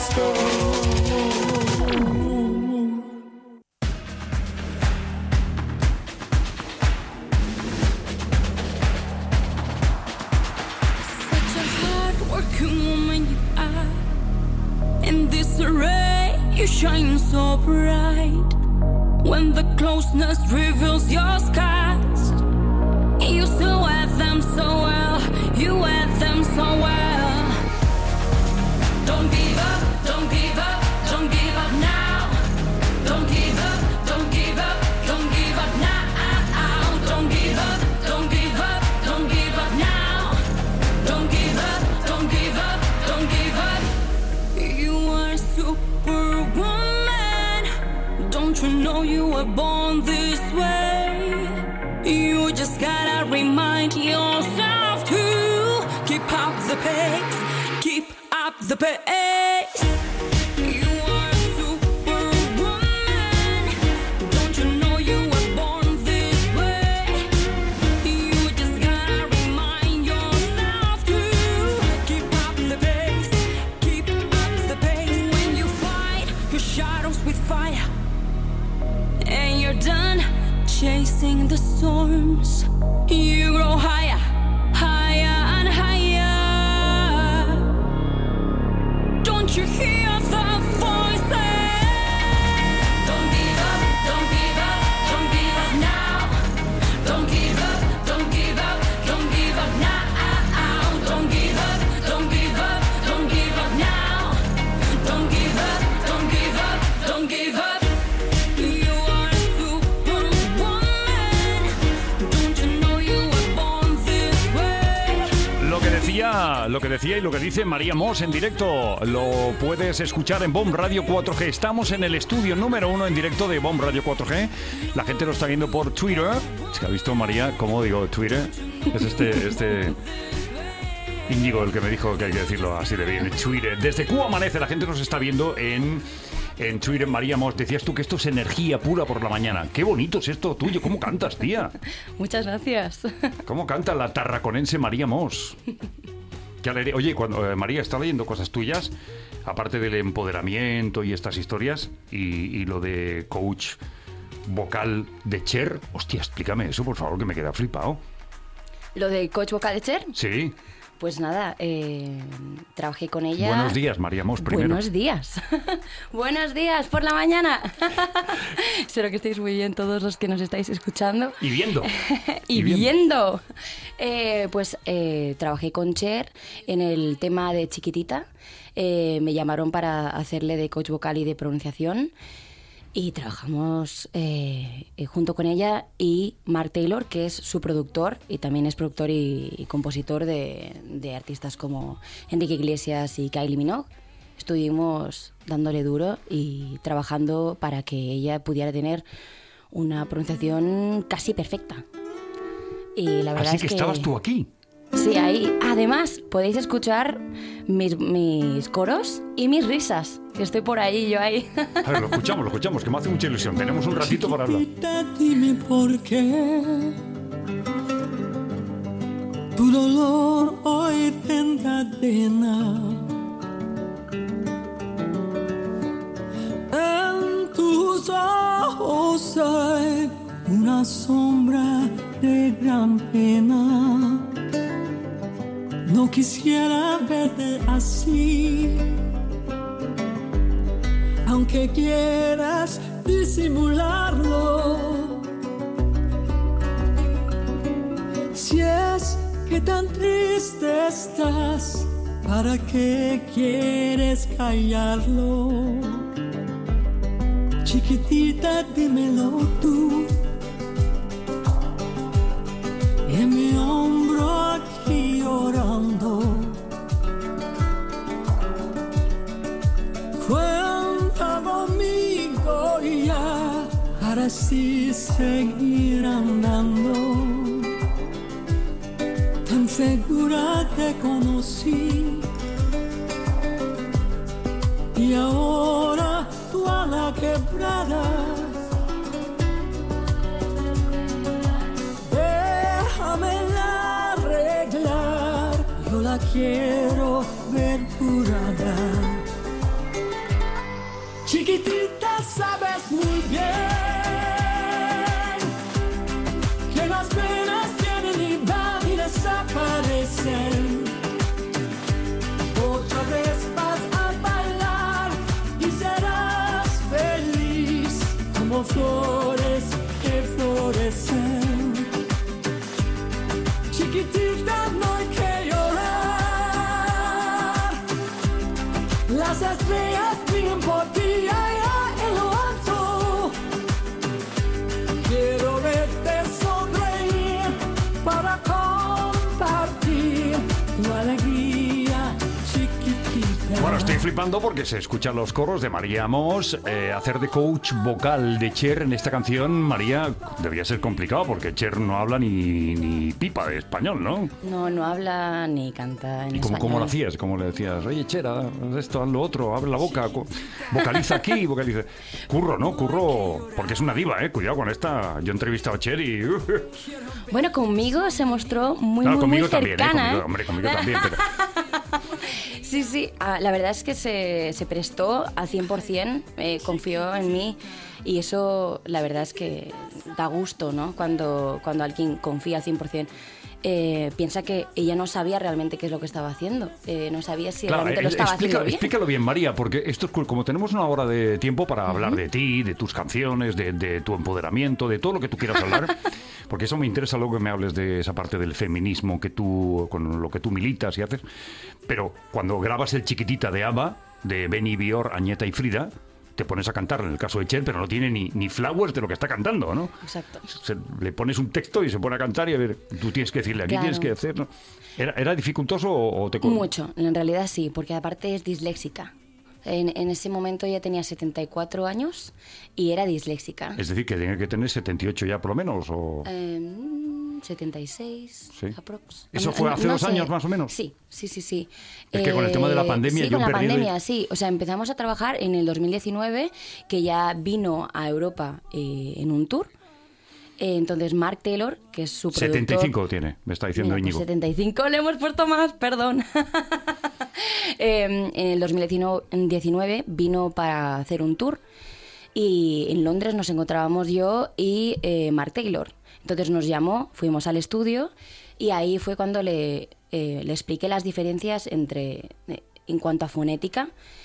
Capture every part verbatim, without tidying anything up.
disco. Such a hard-working woman you are. In this array, you shine so bright. When the closeness reveals your scars, you still wear them so well. You wear them so well. Don't give up, don't give up, don't give up now. Don't give up, don't give up, don't give up now. Don't give up, don't give up, don't give up now. Don't give up, don't give up, don't give up. You are superwoman. Don't you know you were born this way? You just gotta remind yourself to keep up the pace, keep up the pace. You are a superwoman. Don't you know you were born this way? You just gotta remind yourself to keep up the pace, keep up the pace. When you fight your shadows with fire and you're done chasing the storms, you grow higher, higher and higher. Don't you hear the voices? Don't give up, don't give up, don't give up now. Don't give up, don't give up, don't give up now. Don't give up, don't give up, don't give up now. Don't give up, don't give up, don't give up. Lo que decía y lo que dice María Mos en directo lo puedes escuchar en Bomb Radio cuatro G. Estamos en el estudio número uno en directo de Bomb Radio cuatro G. La gente lo está viendo por Twitter. Es que ha visto María, ¿cómo digo Twitter? Es este este Íñigo el que me dijo que hay que decirlo así de bien. Twitter. Desde Cuba amanece, la gente nos está viendo en en Twitter. María Mos, decías tú que esto es energía pura por la mañana. Qué bonito es esto tuyo. ¿Cómo cantas, tía? Muchas gracias. ¿Cómo canta la tarraconense María Mos? Qué alegría. Oye, cuando eh, María está leyendo cosas tuyas, aparte del empoderamiento y estas historias, y, y lo de coach vocal de Cher, hostia, explícame eso, por favor, que me queda flipado. ¿Lo de coach vocal de Cher? Sí. Pues nada, eh, trabajé con ella. Buenos días, María Mos, primero. Buenos días. Buenos días por la mañana. Espero que estéis muy bien todos los que nos estáis escuchando. Y viendo. y, y viendo. Eh, pues eh, trabajé con Cher en el tema de Chiquitita. Eh, me llamaron para hacerle de coach vocal y de pronunciación. Y trabajamos eh, junto con ella y Mark Taylor, que es su productor y también es productor y, y compositor de, de artistas como Enrique Iglesias y Kylie Minogue. Estuvimos dándole duro y trabajando para que ella pudiera tener una pronunciación casi perfecta. Y la verdad Así es que, que estabas tú aquí. Sí, ahí. Además, podéis escuchar mis, mis coros y mis risas, que estoy por ahí, yo ahí. A ver, lo escuchamos, lo escuchamos, que me hace mucha ilusión. Tenemos un ratito para hablar. Chiquitita, dime por qué tu dolor hoy tendrá pena. En tus ojos hay una sombra de gran pena. No quisiera verte así, aunque quieras disimularlo. Si es que tan triste estás, ¿para qué quieres callarlo? Chiquitita, dímelo tú. En mi hombro aquí llorando, cuenta conmigo ya, para así seguir andando. Tan segura te conocí y ahora tú a la quebrada. Déjamela arreglar, yo la quiero ver curada. Chiquitita, sabes muy bien que las penas vienen y van y desaparecen. Otra vez vas a bailar y serás feliz como flores que florecen. Chiquitita, no hay que llorar. Las estrellas brillan por ti allá en lo alto. Quiero verte sonreír para compartir tu alegría, chiquitita. Bueno, estoy flipando porque se escuchan los coros de María Mos. Eh, hacer de coach vocal de Cher en esta canción, María, debería ser complicado porque Cher no habla ni, ni pipa de español, ¿no? No, no habla ni canta en ¿Y cómo, español. cómo lo hacías? ¿Cómo le decías? Oye, Cher, haz esto, haz lo otro, abre la boca, co- vocaliza aquí, vocaliza... Curro, ¿no? Curro, porque es una diva, ¿eh? Cuidado con esta. Yo he entrevistado a Cher y... Bueno, conmigo se mostró muy, Claro, muy, conmigo muy también, ¿eh? cercana. Conmigo, ¿eh? hombre, conmigo también, pero... Sí, sí, ah, la verdad es que se, se prestó al cien por ciento, eh, confió en mí y eso la verdad es que da gusto, ¿no? Cuando, cuando alguien confía al cien por ciento. Eh, piensa que ella no sabía realmente qué es lo que estaba haciendo, eh, no sabía si Claro, realmente lo eh, estaba explica- haciendo bien. explícalo bien, María, porque esto es cool. Como tenemos una hora de tiempo para hablar de ti, de tus canciones, de, de tu empoderamiento, de todo lo que tú quieras hablar, porque eso me interesa luego que me hables de esa parte del feminismo que tú, con lo que tú militas y haces. Pero cuando grabas el Chiquitita de ABBA, de Benny Bior, Añeta y Frida, te pones a cantar en el caso de Cher, pero no tiene ni, ni flowers de lo que está cantando, ¿no? Exacto. Se- le pones un texto y se pone a cantar y a ver, tú tienes que decirle, aquí Claro. tienes que hacer... ¿no? ¿Era, ¿Era dificultoso o o te... co- Mucho, en realidad sí, porque aparte es disléxica. En, en ese momento ella tenía setenta y cuatro años y era disléxica. Es decir, que tenía que tener setenta y ocho ya por lo menos, o... Eh, setenta y seis, Sí. aprox. ¿Eso No- fue no- hace no dos sé. años más o menos? Sí, sí, sí, sí. Es que con el tema de la pandemia sí, yo con la he perdido- pandemia, sí. O sea, empezamos a trabajar en el dos mil diecinueve, que ya vino a Europa eh, en un tour. Eh, entonces, Mark Taylor, que es su productor... setenta y cinco tiene, me está diciendo Mira, pues Íñigo. setenta y cinco le hemos puesto más, perdón. Eh, en el dos mil diecinueve vino para hacer un tour y en Londres nos encontrábamos yo y eh, Mark Taylor. Entonces nos llamó, fuimos al estudio y ahí fue cuando le, eh, le expliqué las diferencias entre, eh, en cuanto a fonética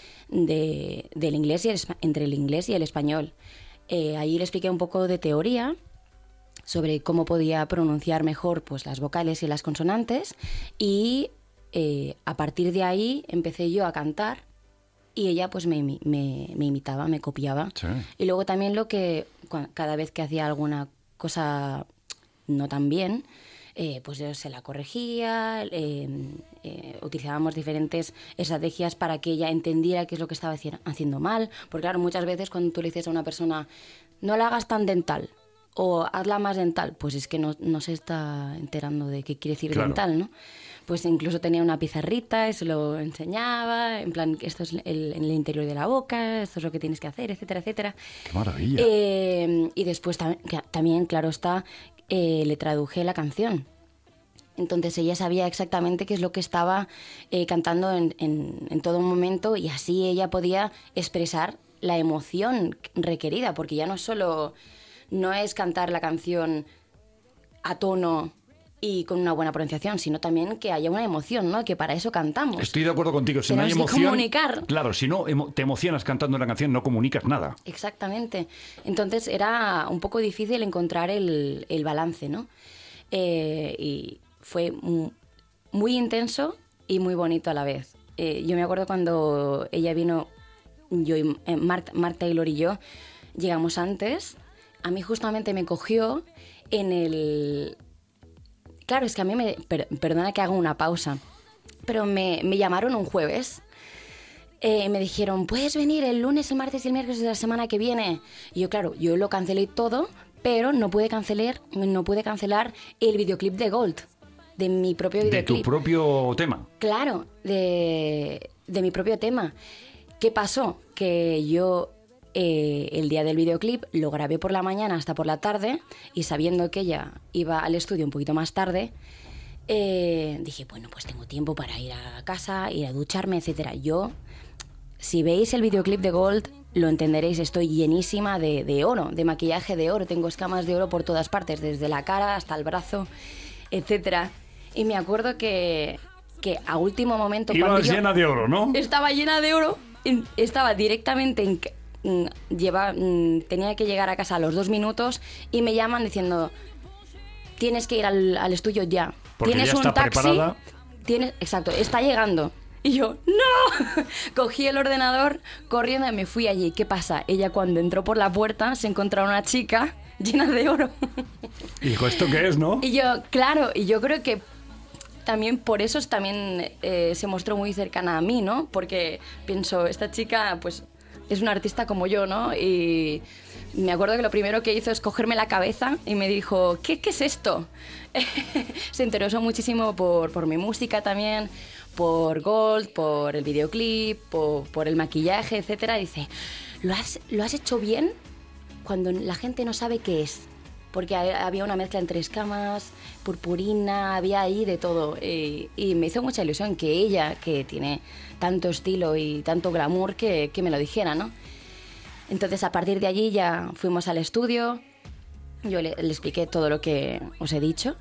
de, del inglés y el, espa- entre el inglés y el español. Eh, ahí le expliqué un poco de teoría sobre cómo podía pronunciar mejor pues, las vocales y las consonantes y eh, a partir de ahí empecé yo a cantar y ella pues me, imi- me, me imitaba, me copiaba. Sí. Y luego también lo que cua- cada vez que hacía alguna cosa no tan bien, eh, pues yo se la corregía, eh, eh, utilizábamos diferentes estrategias para que ella entendiera qué es lo que estaba haci- haciendo mal, porque claro, muchas veces cuando tú le dices a una persona no la hagas tan dental o hazla más dental, pues es que no, no se está enterando de qué quiere decir Claro. dental, ¿no? Pues incluso tenía una pizarrita y se lo enseñaba, en plan, esto es el, en el interior de la boca, esto es lo que tienes que hacer, etcétera, etcétera. ¡Qué maravilla! Eh, y después tam- que- también, claro está, eh, le traduje la canción. Entonces ella sabía exactamente qué es lo que estaba eh, cantando en, en- en todo momento y así ella podía expresar la emoción requerida, porque ya no solo no es cantar la canción a tono y con una buena pronunciación, sino también que haya una emoción, ¿no? Que para eso cantamos. Estoy de acuerdo contigo. Si no hay Tenemos que emoción... comunicar. Claro, si no emo- te emocionas cantando una canción, no comunicas nada. Exactamente. Entonces era un poco difícil encontrar el, el balance, ¿no? Eh, y fue mu- muy intenso y muy bonito a la vez. Eh, yo me acuerdo cuando ella vino, yo y eh, Mark, Mark Taylor y yo llegamos antes, a mí justamente me cogió en el... Claro, es que a mí me... per- perdona que haga una pausa, pero me, me llamaron un jueves. Eh, me dijeron, ¿puedes venir el lunes, el martes y el miércoles de la semana que viene? Y yo, claro, yo lo cancelé todo, pero no pude cancelar, no pude cancelar el videoclip de Gold, de mi propio De videoclip. tu propio tema. Claro, de, de mi propio tema. ¿Qué pasó? Que yo eh, el día del videoclip lo grabé por la mañana hasta por la tarde y sabiendo que ella iba al estudio un poquito más tarde, eh, dije, bueno, pues tengo tiempo para ir a casa, ir a ducharme, etcétera. Yo, si veis el videoclip de Gold, lo entenderéis, estoy llenísima de, de oro, de maquillaje de oro. Tengo escamas de oro por todas partes, desde la cara hasta el brazo, etcétera. Y me acuerdo que, que a último momento... Ibas llena de oro, ¿no? Estaba llena de oro, estaba directamente en... Lleva, tenía que llegar a casa a los dos minutos y me llaman diciendo, tienes que ir al, al estudio ya. Porque tienes ya está un taxi, preparada. Tienes, exacto, está llegando. Y yo, ¡no! Cogí el ordenador corriendo y me fui allí. ¿Qué pasa? Ella cuando entró por la puerta se encontró a una chica llena de oro. Y dijo, ¿esto qué es, no? Y yo, claro, y yo creo que también por eso también eh, se mostró muy cercana a mí, ¿no? Porque pienso, esta chica pues es una artista como yo, ¿no? Y me acuerdo que lo primero que hizo es cogerme la cabeza y me dijo, ¿qué, qué es esto? Se interesó muchísimo por, por mi música también, por Gold, por el videoclip, por, por el maquillaje, etcétera. Dice, ¿lo has, ¿lo has hecho bien cuando la gente no sabe qué es? Porque había una mezcla entre escamas, purpurina, había ahí de todo. Y, y me hizo mucha ilusión que ella, que tiene tanto estilo y tanto glamour, que, que me lo dijera, ¿no? Entonces, a partir de allí ya fuimos al estudio, yo le, le expliqué todo lo que os he dicho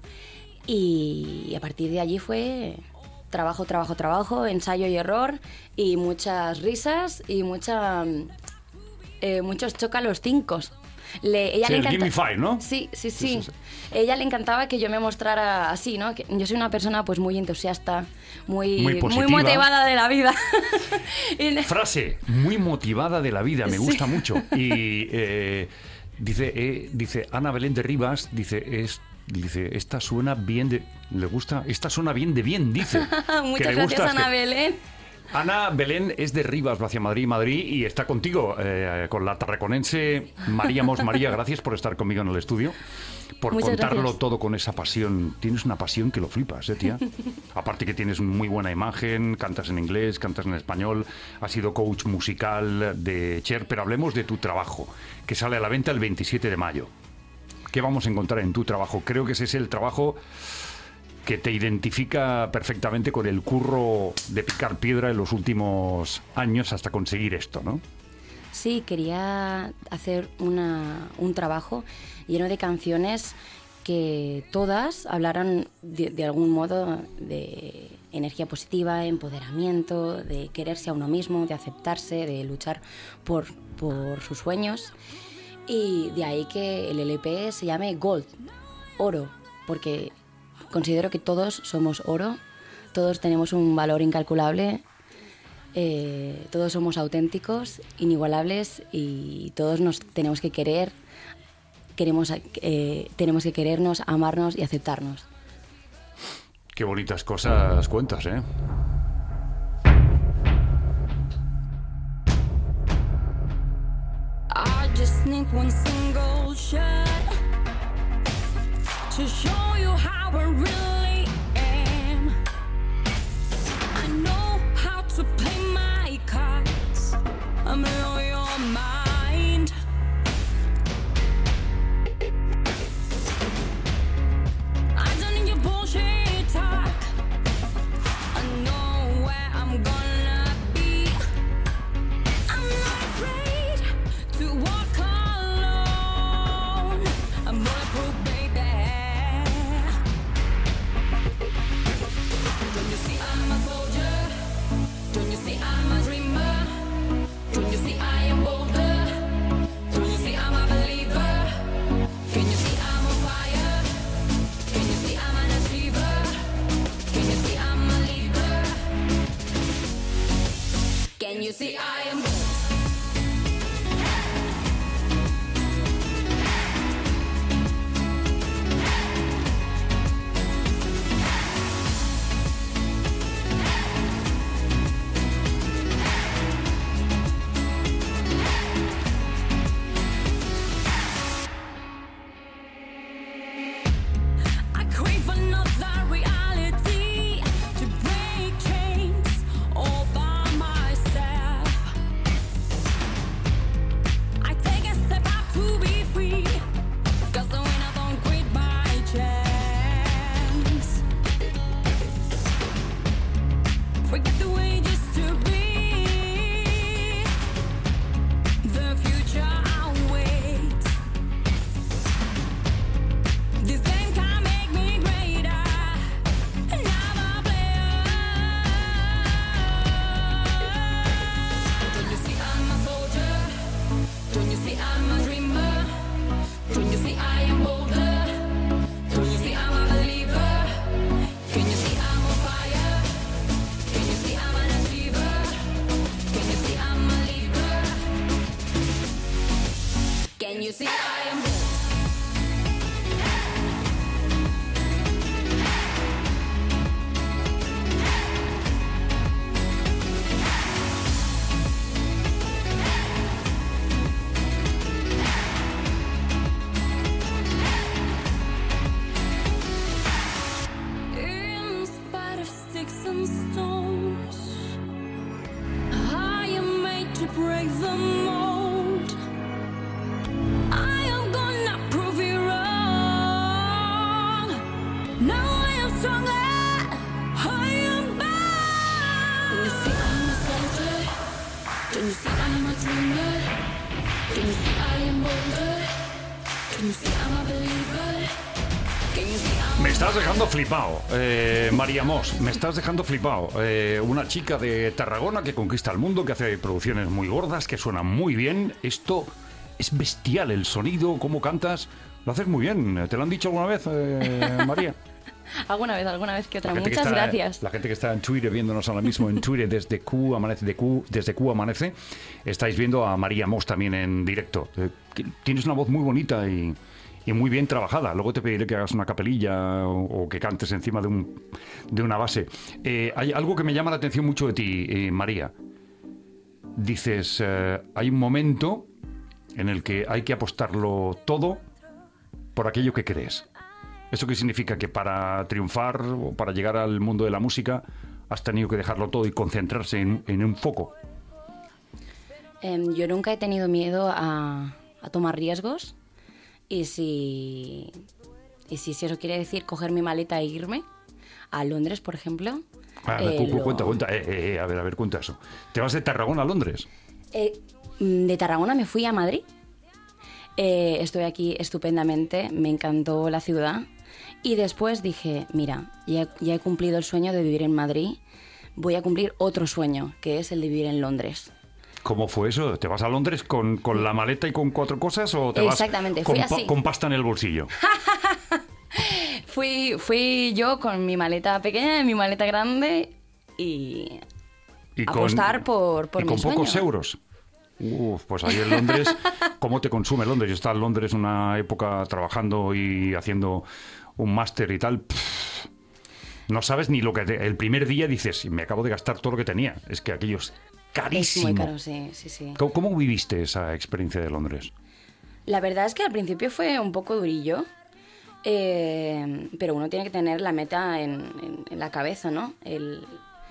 y a partir de allí fue trabajo, trabajo, trabajo, ensayo y error y muchas risas y mucha, eh, muchos chocalos cincos. Le, ella sí, le el encanta... Gimme Five, ¿no? Sí, sí, sí, sí, sí, sí. Ella le encantaba que yo me mostrara así, ¿no? Que yo soy una persona pues muy entusiasta, muy, Muy positiva. muy motivada de la vida. Y... Frase, muy motivada de la vida, me Sí. gusta mucho. Y eh, dice, eh, dice Ana Belén de Rivas, dice, es, dice, esta suena bien de... ¿Le gusta? Esta suena bien de bien, dice. Muchas Que le gracias, gusta, Ana que- Belén. Ana Belén es de Rivas, hacia Madrid, Madrid, y está contigo, eh, con la tarraconense María Mos. María, gracias por estar conmigo en el estudio, por Muchas contarlo gracias. todo con esa pasión. Tienes una pasión que lo flipas, ¿eh, tía? Aparte que tienes muy buena imagen, cantas en inglés, cantas en español, has sido coach musical de Cher, pero hablemos de tu trabajo, que sale a la venta el veintisiete de mayo. ¿Qué vamos a encontrar en tu trabajo? Creo que ese es el trabajo que te identifica perfectamente con el curro de picar piedra en los últimos años hasta conseguir esto, ¿no? Sí, quería hacer una, un trabajo lleno de canciones que todas hablaran de, de algún modo de energía positiva, empoderamiento, de quererse a uno mismo, de aceptarse, de luchar por, por sus sueños. Y de ahí que el L P se llame Gold, oro, porque considero que todos somos oro, todos tenemos un valor incalculable, eh, todos somos auténticos, inigualables y todos nos tenemos que querer, queremos, eh, tenemos que querernos, amarnos y aceptarnos. Qué bonitas cosas cuentas, ¿eh? I just need one single shot to show you how I really am. I know how to play my cards. I'm blow your mind. I don't need your bullshit talk. I know where I'm gonna be. I'm not afraid to walk alone. I'm bulletproof, baby. Don't you see I'm a soldier? Don't you see I'm a dreamer? Don't you see I am bolder? Don't you see I'm a believer? Can you see I'm on fire? Can you see I'm an achiever? Can you see I'm a leader? Can you see I am I crave another reality to break chains all by myself. see I am bold? In spite of sticks and stones, I am made to break the mold. I am gonna prove you wrong. Now I am stronger, I am bound. Can you see I'm a soldier? Can you see I'm a dreamer? Can you see I am bolder? Can you see I'm a believer? Can you see I'm Me estás dejando flipado, eh, María Mos, me estás dejando flipado. Eh, una chica de Tarragona que conquista el mundo, que hace producciones muy gordas, que suena muy bien. Esto es bestial, el sonido, cómo cantas, lo haces muy bien. ¿Te lo han dicho alguna vez, eh, María? Alguna vez, alguna vez que otra. La gente que Muchas está- gracias. La gente que está en Twitter viéndonos ahora mismo en Twitter desde Q Amanece, de Q, desde Q Amanece, estáis viendo a María Mos también en directo. Eh, que tienes una voz muy bonita y, y muy bien trabajada. Luego te pediré que hagas una capelilla o, o que cantes encima de, un, de una base. Eh, hay algo que me llama la atención mucho de ti, eh, María. Dices, eh, hay un momento en el que hay que apostarlo todo por aquello que crees. ¿Eso qué significa? Que para triunfar o para llegar al mundo de la música has tenido que dejarlo todo y concentrarse en, en un foco. Em, yo nunca he tenido miedo a, a tomar riesgos y si, y si, si eso quiere decir coger mi maleta e irme a Londres, por ejemplo. Ah, eh, cu- cu- lo- Cuenta, cuenta. Eh, eh, eh, a ver, a ver, cuenta eso. ¿Te vas de Tarragona a Londres? Eh, de Tarragona me fui a Madrid. Eh, estuve aquí estupendamente, me encantó la ciudad. Y después dije, mira, ya, ya he cumplido el sueño de vivir en Madrid, voy a cumplir otro sueño, que es el de vivir en Londres. ¿Cómo fue eso? ¿Te vas a Londres con, con la maleta y con cuatro cosas o te Exactamente, vas con, fui pa- así. con pasta en el bolsillo? Fui, fui yo con mi maleta pequeña y mi maleta grande y Y con- apostar por, por y mi con pocos sueño. euros. Uf, pues ahí en Londres, ¿cómo te consume Londres? Yo estaba en Londres una época trabajando y haciendo un máster y tal. Pff, no sabes ni lo que... te- el primer día dices, me acabo de gastar todo lo que tenía. Es que aquello es Es carísimo. muy caro, sí, sí, sí. ¿Cómo, cómo viviste esa experiencia de Londres? La verdad es que al principio fue un poco durillo, eh, pero uno tiene que tener la meta en, en- en la cabeza, ¿no? El,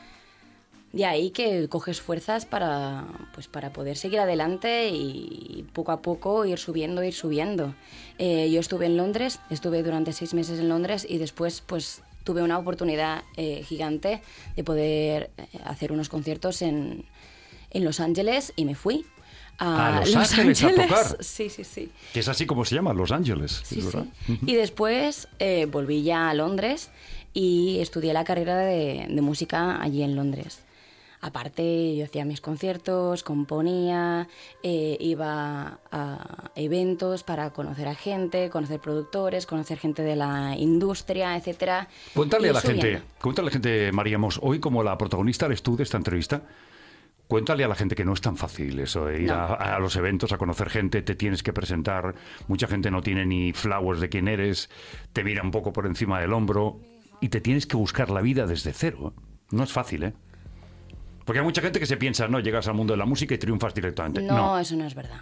de ahí que coges fuerzas para, pues, para poder seguir adelante y poco a poco ir subiendo, ir subiendo. Eh, yo estuve en Londres, estuve durante seis meses en Londres y después pues tuve una oportunidad eh, gigante de poder eh, hacer unos conciertos en, en Los Ángeles y me fui. ¿A Los Ángeles a tocar? Sí, sí, sí. Que es así como se llama, Los Ángeles. Sí, ¿es sí. verdad? Y después eh, volví ya a Londres y estudié la carrera de, de música allí en Londres. Aparte, yo hacía mis conciertos, componía, eh, iba a eventos para conocer a gente, conocer productores, conocer gente de la industria, etcétera. Cuéntale Y a la subiendo. gente, cuéntale a la gente, María Mos, hoy como la protagonista eres tú de esta entrevista, cuéntale a la gente que no es tan fácil eso, de ir No. a, a los eventos, a conocer gente, te tienes que presentar, mucha gente no tiene ni flowers de quién eres, te mira un poco por encima del hombro y te tienes que buscar la vida desde cero. No es fácil, ¿eh? Porque hay mucha gente que se piensa, no, llegas al mundo de la música y triunfas directamente. No, No, eso no es verdad.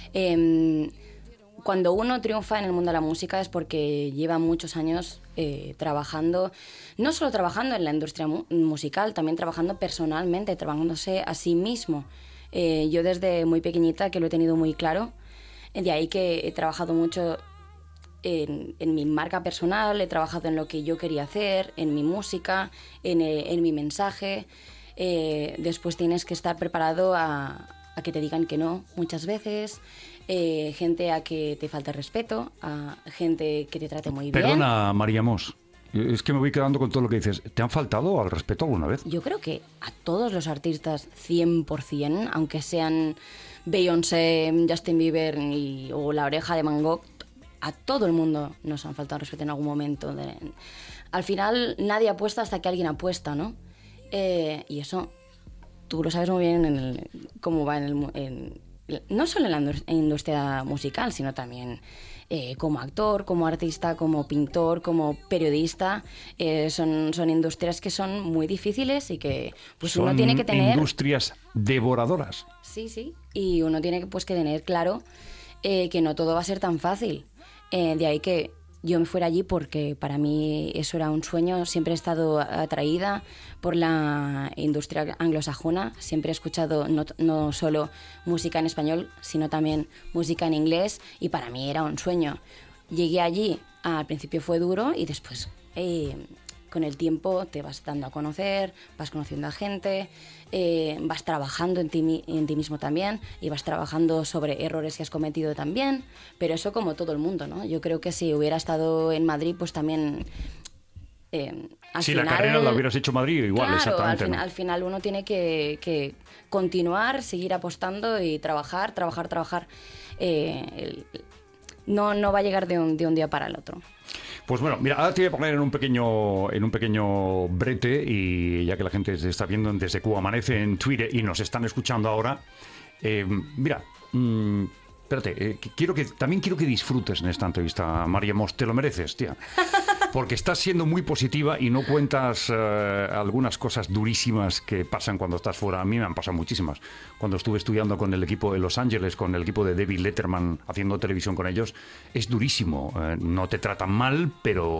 Em, cuando uno triunfa en el mundo de la música es porque lleva muchos años eh, trabajando, no solo trabajando en la industria mu- musical, también trabajando personalmente, trabajándose a sí mismo. Eh, yo desde muy pequeñita que lo he tenido muy claro, de ahí que he trabajado mucho en, en mi marca personal, he trabajado en lo que yo quería hacer, en mi música, en, eh, en mi mensaje. Eh, después tienes que estar preparado a, a que te digan que no muchas veces, eh, gente a que te falte respeto, a gente que te trate muy bien. Perdona, María Mos, es que me voy quedando con todo lo que dices. ¿Te han faltado al respeto alguna vez? Yo creo que a todos los artistas cien por ciento, aunque sean Beyoncé, Justin Bieber y- o La Oreja de Van Gogh, a todo el mundo nos han faltado respeto en algún momento. De- al final nadie apuesta hasta que alguien apuesta, ¿no? Eh, y eso tú lo sabes muy bien en el- cómo va en, el mu- en no solo en la industria musical, sino también eh, como actor, como artista, como pintor, como periodista. Eh, son, son industrias que son muy difíciles y que pues son uno tiene que tener... industrias devoradoras. Sí, sí. Y uno tiene pues, que tener claro eh, que no todo va a ser tan fácil. Eh, de ahí que yo me fuera allí porque para mí eso era un sueño. Siempre he estado atraída por la industria anglosajona. Siempre he escuchado no, no solo música en español, sino también música en inglés. Y para mí era un sueño. Llegué allí, al principio fue duro y después eh, con el tiempo te vas dando a conocer, vas conociendo a gente, eh, vas trabajando en ti, en ti mismo también y vas trabajando sobre errores que has cometido también, pero eso como todo el mundo, ¿no? Yo creo que si hubiera estado en Madrid, pues también... Eh, al si final, la carrera la hubieras hecho en Madrid, igual, claro, exactamente. Al, fin, ¿no? al final uno tiene que, que continuar, seguir apostando y trabajar, trabajar, trabajar. Eh, el, no, no va a llegar de un, de un día para el otro. Pues bueno, mira, ahora te voy a poner en un pequeño en un pequeño brete, y ya que la gente se está viendo desde Cuba Amanece en Twitter y nos están escuchando ahora, eh, mira, mmm, espérate, eh, quiero que también quiero que disfrutes en esta entrevista, María Mos, te lo mereces, tía. Porque estás siendo muy positiva y no cuentas eh, algunas cosas durísimas que pasan cuando estás fuera. A mí me han pasado muchísimas. Cuando estuve estudiando con el equipo de Los Ángeles, con el equipo de David Letterman, haciendo televisión con ellos, es durísimo. Eh, no te tratan mal, pero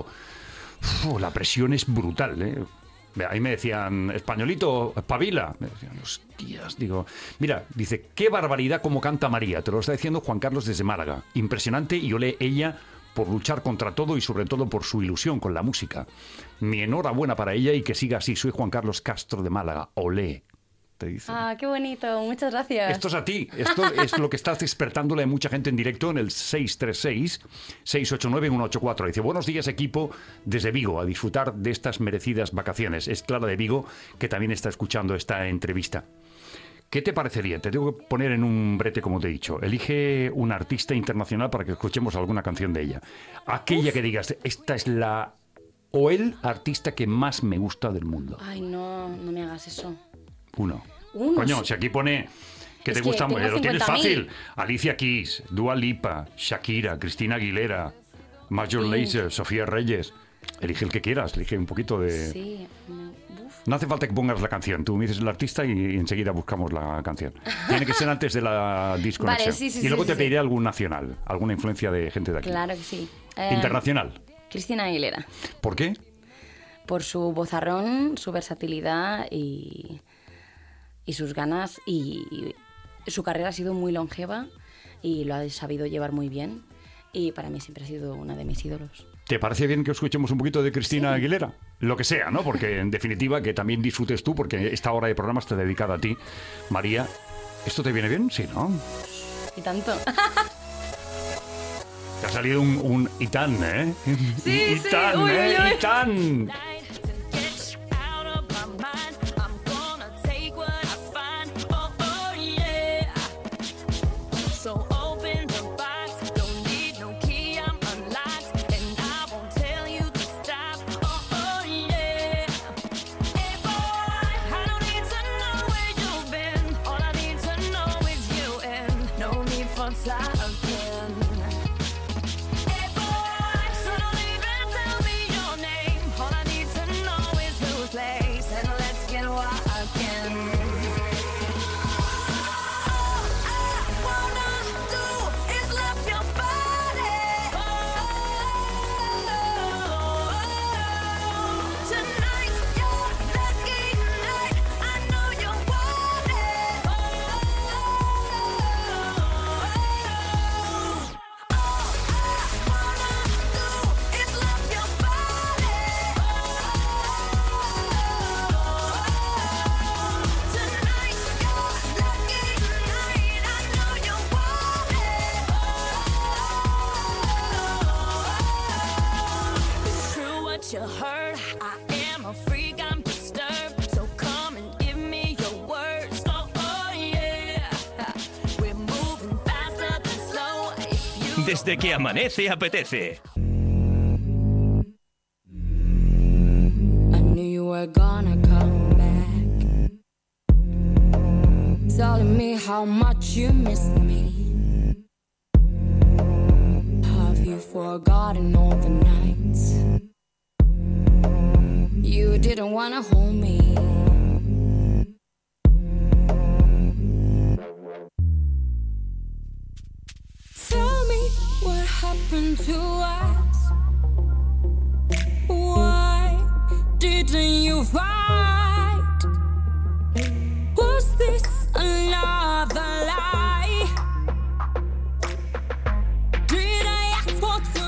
uf, la presión es brutal, ¿eh? Ahí me decían, españolito, espabila. Me decían, hostias, digo, mira, dice, qué barbaridad cómo canta María. Te lo está diciendo Juan Carlos desde Málaga. Impresionante, y olé ella por luchar contra todo y sobre todo por su ilusión con la música. Mi enhorabuena para ella y que siga así. Soy Juan Carlos Castro de Málaga. Olé. Te dice. Ah, qué bonito. Muchas gracias. Esto es a ti. Esto es lo que estás despertándole a mucha gente en directo en el seis tres seis, seis ocho nueve, uno ocho cuatro. Dice, buenos días equipo desde Vigo, a disfrutar de estas merecidas vacaciones. Es Clara de Vigo que también está escuchando esta entrevista. ¿Qué te parecería? Te tengo que poner en un brete, como te he dicho. Elige una artista internacional para que escuchemos alguna canción de ella. Aquella Uf. que digas, esta es la o el artista que más me gusta del mundo. Ay, no, no me hagas eso. Uno. Uno. Coño, si aquí pone que es te gusta, que lo tienes fácil. mil. Alicia Keys, Dua Lipa, Shakira, Cristina Aguilera, Major Sí. Lazer, Sofía Reyes. Elige el que quieras, elige un poquito de... Sí. No hace falta que pongas la canción, tú me dices el artista y enseguida buscamos la canción. Tiene que ser antes de la disconexión. Vale, sí, sí, y luego sí, te sí, pediré sí. algún nacional, alguna influencia de gente de aquí. Claro que sí. Eh, Internacional. Cristina Aguilera. ¿Por qué? Por su vozarrón, su versatilidad y, y sus ganas. Y, y su carrera ha sido muy longeva y lo ha sabido llevar muy bien. Y para mí siempre ha sido una de mis ídolos. ¿Te parece bien que escuchemos un poquito de Cristina sí. Aguilera? Lo que sea, ¿no? Porque en definitiva que también disfrutes tú, porque esta hora de programa está dedicada a ti, María. ¿Esto te viene bien? Sí, ¿no? Y tanto. Te ha salido un, un Itán, ¿eh? Sí, Itán, sí. Uy, ¿eh? uy, uy. Itán. Desde que amanece, apetece. I knew you were gonna come back. It's all in me. me how much you miss me. Have you forgotten all the nights you didn't wanna hold me? Tell me what happened to us. Why didn't you fight? Was this another lie? Did I ask for too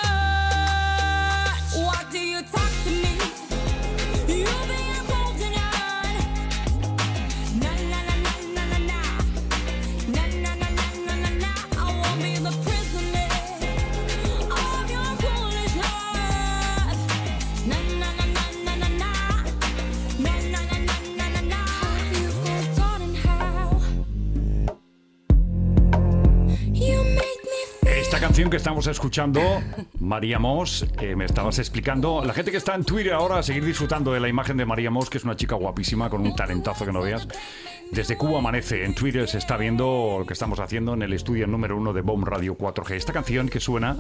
much? Why do you talk to me? You've been holding on. Na na na na na na na. Na na na na na na na. I won't be the prisoner of your foolish love. Na na na na na na na. Na na na na na na na. Have you forgotten how you make me feel? Esta canción que estamos escuchando, María Mos, eh, me estabas explicando. La gente que está en Twitter ahora a seguir disfrutando de la imagen de María Mos, que es una chica guapísima con un talentazo que no veas. Desde Cuba Amanece, en Twitter se está viendo lo que estamos haciendo en el estudio número uno de Bomb Radio cuatro G. Esta canción que suena,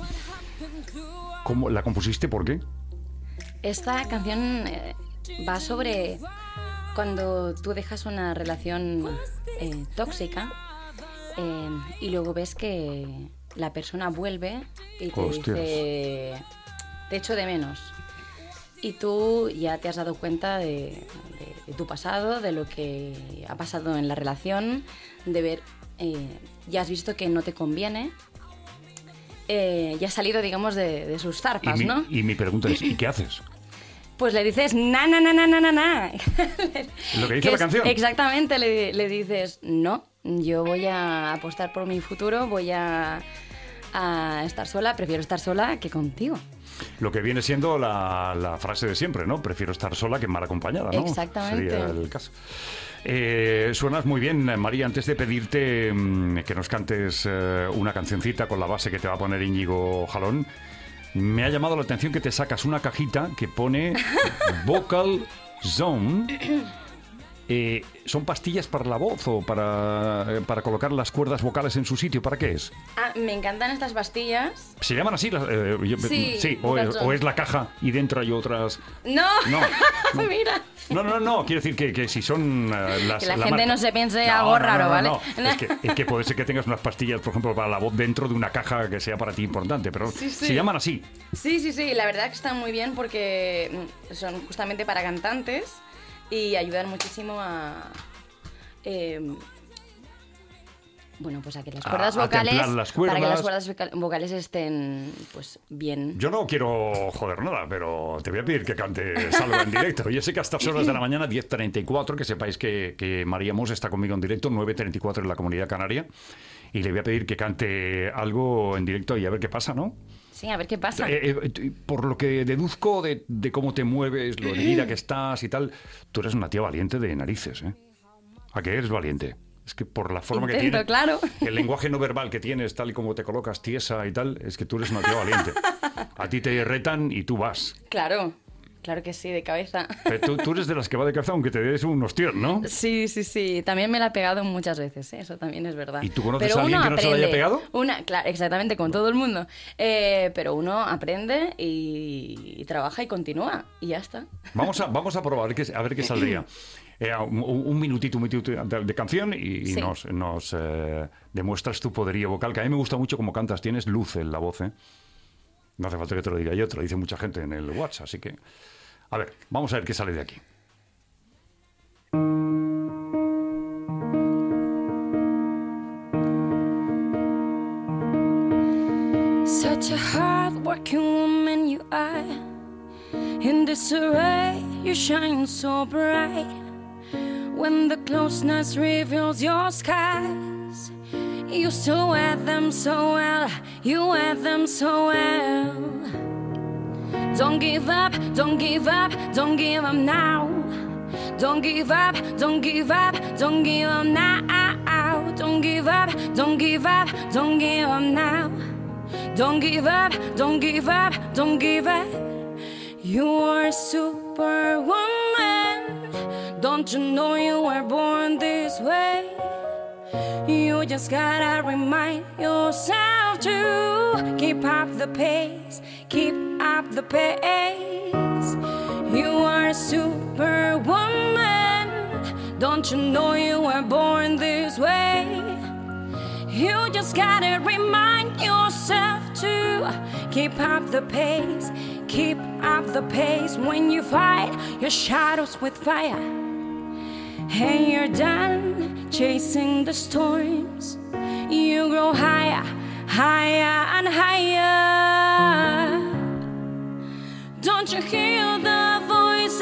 ¿cómo la compusiste? ¿Por qué? Esta canción eh, va sobre cuando tú dejas una relación eh, tóxica eh, y luego ves que la persona vuelve y te Hostias. dice, te echo de menos. Y tú ya te has dado cuenta de, de- de tu pasado, de lo que ha pasado en la relación, de ver, eh, ya has visto que no te conviene, eh, ya has salido, digamos, de, de sus Y zarpas, mi, ¿no? y mi pregunta es, ¿y qué haces? Pues le dices, na, na, na, na, na, na, na. Lo que dice Que la es- canción. Exactamente, le, le dices, no, yo voy a apostar por mi futuro, voy a, a estar sola, prefiero estar sola que contigo. Lo que viene siendo la, la frase de siempre, ¿no? Prefiero estar sola que mal acompañada, ¿no? Exactamente. Sería el caso. Eh, suenas muy bien, María. Antes de pedirte mm, que nos cantes eh, una cancioncita con la base que te va a poner Íñigo Jalón, me ha llamado la atención que te sacas una cajita que pone Vocal Zone. Eh, ¿Son pastillas para la voz o para, eh, para colocar las cuerdas vocales en su sitio? ¿Para qué es? Ah, me encantan estas pastillas. ¿Se llaman así? las- eh, yo- Sí, o, es, Vocal Zone. o es la caja y dentro hay otras... No, No, no. mira. No, no, no, quiero decir que, que si son eh, las... Que la la gente marca- no se piense algo raro, ¿vale? No. Es, que, es que puede ser que tengas unas pastillas, por ejemplo, para la voz dentro de una caja que sea para ti importante, pero Sí, sí. se llaman así. Sí, sí, sí, la verdad que están muy bien porque mm, son justamente para cantantes y ayudan muchísimo a... eh, bueno, pues a que las A- cuerdas a vocales... templar las Para que las cuerdas. cuerdas voca- vocales estén, pues, bien. Yo no quiero joder nada, pero te voy a pedir que cantes algo en directo. Yo sé que a estas horas de la mañana, diez treinta y cuatro, que sepáis que, que María Mos está conmigo en directo, nueve treinta y cuatro en la Comunidad Canaria, y le voy a pedir que cante algo en directo y a ver qué pasa, ¿no? Sí, a ver qué pasa. Eh, eh, por lo que deduzco de, de cómo te mueves, lo erguida que estás y tal, tú eres una tía valiente de narices, ¿eh? ¿A qué eres valiente? Es que por la forma que Intento, tienes, claro. el lenguaje no verbal que tienes, tal y como te colocas tiesa y tal, es que tú eres una tía valiente. A ti te retan y tú vas. Claro, claro que sí, de cabeza. Pero tú, tú eres de las que va de cabeza aunque te des un ostión, ¿no? Sí, sí, sí. También me la he pegado muchas veces, ¿eh? Eso también es verdad. ¿Y tú conoces Pero a alguien uno que no se la haya aprende. pegado? Una, claro, exactamente, con todo el mundo. Eh, pero uno aprende y, y trabaja y continúa. Y ya está. Vamos a, vamos a probar qué- a ver qué saldría. Eh, un, un minutito, un minutito de, de canción y, y Sí. nos, nos eh, demuestras tu poderío vocal, que a mí me gusta mucho cómo cantas, tienes luz en la voz, ¿eh? No hace falta que te lo diga yo, te lo dice mucha gente en el WhatsApp, así que... A ver, vamos a ver qué sale de aquí. Such a hard-working woman you are. In disarray, you shine so bright. When the closeness reveals your skies, you still wear them so well. You wear them so well. Don't give up, don't give up, don't give up now. Don't give up, don't give up, don't give up now. Don't give up, don't give up, don't give up now. Don't give up, don't give up, don't give up. You are a superwoman. Don't you know you were born this way? You just gotta remind yourself to keep up the pace, keep up the pace. You are a superwoman. Don't you know you were born this way? You just gotta remind yourself to keep up the pace, keep up the pace. When you fight your shadows with fire, and you're done chasing the storms, you grow higher, higher and higher. Don't you hear the voices?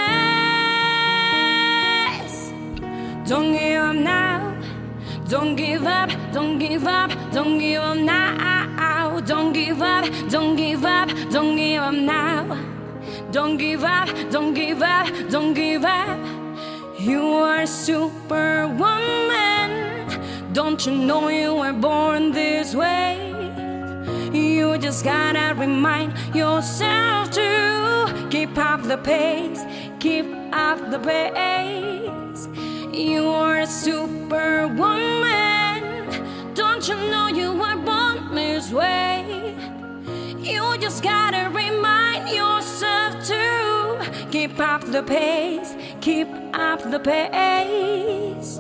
Don't give up now. Don't give up, don't give up, don't give up now. Don't give up, don't give up, don't give up now. Don't give up, don't give up, don't give up. You are a superwoman. Don't you know you were born this way? You just gotta remind yourself to keep up the pace, keep up the pace. You are a superwoman. Don't you know you were born this way? You just gotta remind yourself to keep up the pace, keep up the pace.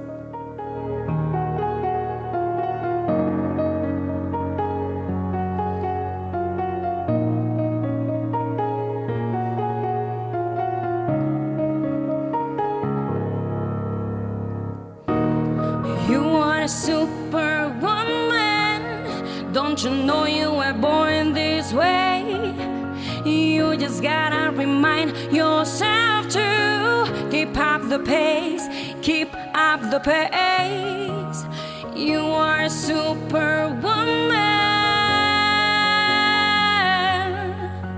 A superwoman. Don't you know you were born this way? You just gotta remind yourself to keep up the pace, keep up the pace. You are a superwoman.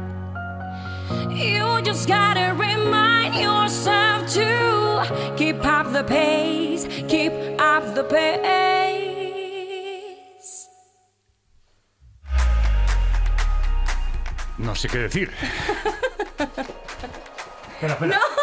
You just gotta remind yourself to keep up the pace, keep up the pace. No sé qué decir. Espera, espera. No.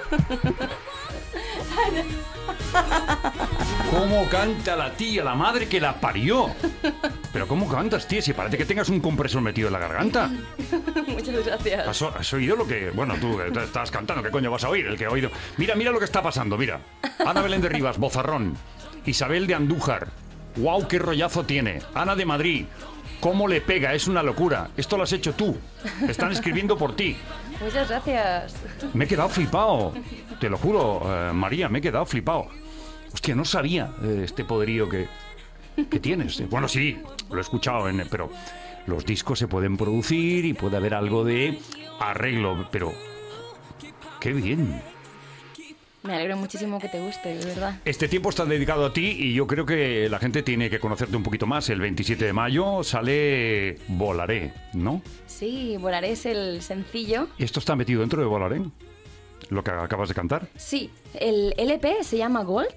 ¿Cómo canta la tía, la madre que la parió? Pero ¿cómo cantas, tía? Si parece que tengas un compresor metido en la garganta. Muchas gracias. ¿Has, has oído lo que...? Bueno, tú eh, estás cantando, ¿qué coño vas a oír? El que ha oído... Mira, mira lo que está pasando, mira. Ana Belén de Rivas, vozarrón. Isabel de Andújar. ¡Guau, qué rollazo tiene! Ana de Madrid. ¿Cómo le pega? Es una locura. Esto lo has hecho tú. Están escribiendo por ti. Muchas gracias. Me he quedado flipado. Te lo juro, eh, María, me he quedado flipado. Hostia, no sabía eh, este poderío que, que tienes. Bueno, sí, lo he escuchado, en, pero los discos se pueden producir y puede haber algo de arreglo, pero qué bien. Me alegro muchísimo que te guste, de verdad. Este tiempo está dedicado a ti y yo creo que la gente tiene que conocerte un poquito más. El veintisiete de mayo sale Volaré, ¿no? Sí, Volaré es el sencillo. ¿Esto está metido dentro de Volaré? ¿Lo que acabas de cantar? Sí, el L P se llama Gold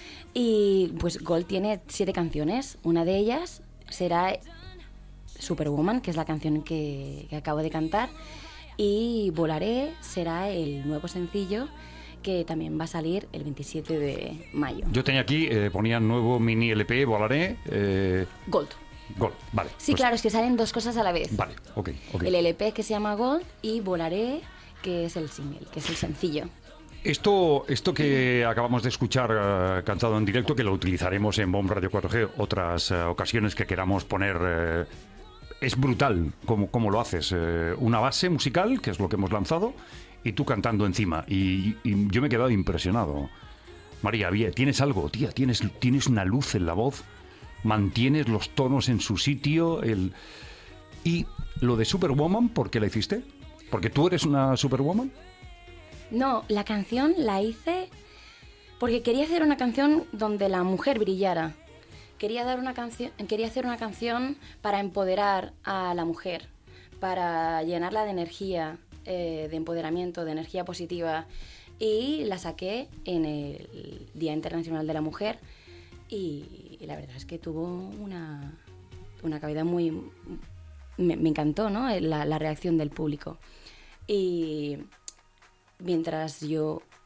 y pues Gold tiene siete canciones. Una de ellas será Superwoman, que es la canción que, que acabo de cantar, y Volaré será el nuevo sencillo que también va a salir el veintisiete de mayo. Yo tenía aquí, eh, ponía nuevo mini L P, Volaré... Eh... Gold. Gold, vale. Sí, pues... claro, es que salen dos cosas a la vez. Vale, ok, ok. El L P que se llama Gold y Volaré, que es el single, que es el sencillo. Esto, esto que acabamos de escuchar uh, cantado en directo, que lo utilizaremos en Bomb Radio cuatro G, otras uh, ocasiones que queramos poner... Uh, es brutal como, como lo haces. Uh, una base musical, que es lo que hemos lanzado, y tú cantando encima. Y, y yo me he quedado impresionado. María, ¿tienes algo? Tía, ¿tienes, tienes una luz en la voz? ¿Mantienes los tonos en su sitio? El... Y lo de Superwoman, ¿por qué la hiciste? ¿Porque tú eres una Superwoman? No, la canción la hice porque quería hacer una canción donde la mujer brillara. Quería, dar una canción, quería hacer una canción para empoderar a la mujer, para llenarla de energía, eh, de empoderamiento, de energía positiva. Y la saqué en el Día Internacional de la Mujer y, y la verdad es que tuvo una, una cabida muy... Me, me encantó, ¿no? La, la reacción del público. Y mientras yo